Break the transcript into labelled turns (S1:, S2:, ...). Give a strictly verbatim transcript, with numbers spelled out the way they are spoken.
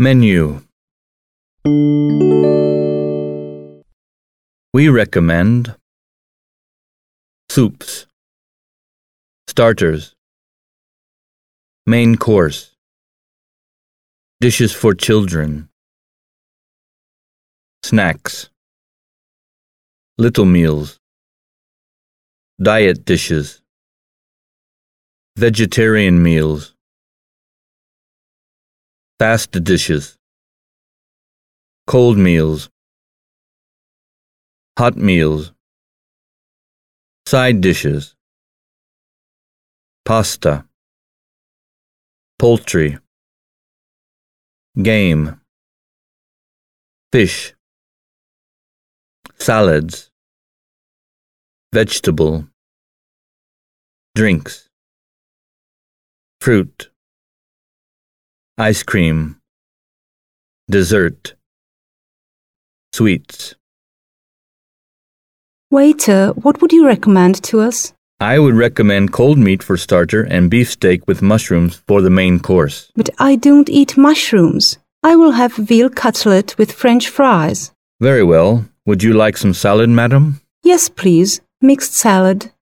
S1: Menu. We recommend soups, starters, main course, dishes for children, snacks, little meals, diet dishes, vegetarian meals, fast dishes, cold meals, hot meals, side dishes, pasta, poultry, game, fish, salads, vegetable, drinks, fruit, ice cream, dessert, sweets.
S2: Waiter, what would you recommend to us?
S1: I would recommend cold meat for starter and beefsteak with mushrooms for the main course.
S2: But I don't eat mushrooms. I will have veal cutlet with French fries.
S1: Very well. Would you like some salad, madam?
S2: Yes, please. Mixed salad.